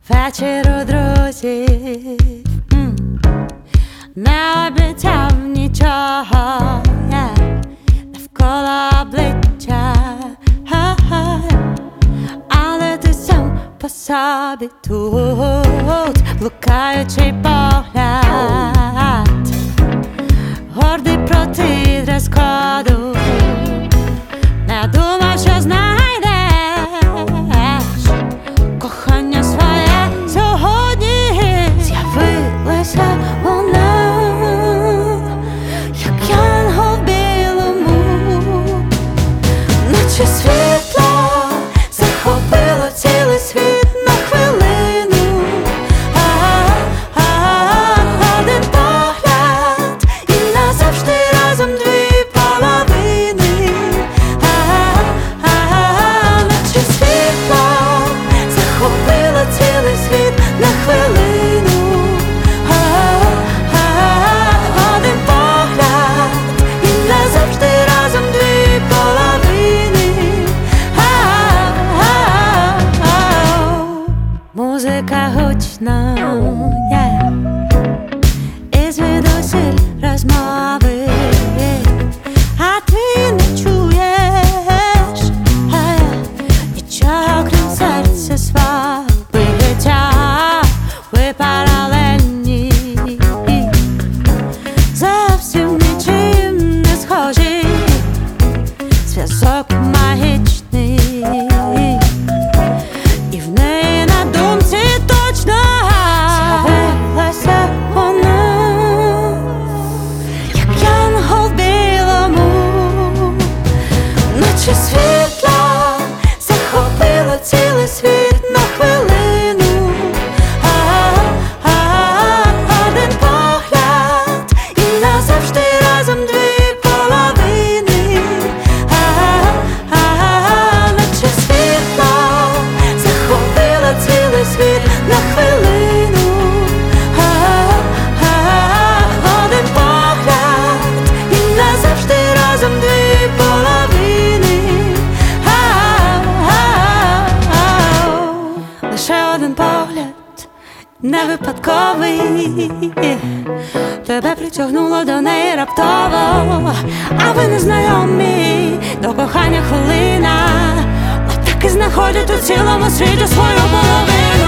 Вечір у друзів не обіцяв нічого, навколо обличчя, але ти сам по собі тут, блукаючий погляд, гордий проти дрес-коду, не думав, що знайдеш кохання своє сьогодні. З'явилася вона, як янгол в білому, наче світло захопило цілий світ на хвилину. Один погляд і назавжди разом дві половини. Наче світло захопило цілий світ на хвилину. Один погляд і назавжди разом дві половини. Музика гучна, і звідусіль розмови, а ти не чуєш нічого, крім серця свого биття. Ви паралельні, зовсім нічим не схожі, зв'язок магічний, і в неї на думці точно з'явилася вона, як янгол в білому, наче світло захопило цілий світ на хвилину. Один погляд і назавжди разом дві половини. Наче світло захопило цілий світ на хвилину. Один погляд і назавжди разом дві половини. Лише один погляд, не випадковий, тебе притягнуло до неї раптово, а ви не знайомі, до кохання хвилина, отак і знаходять у цілому світі свою половину.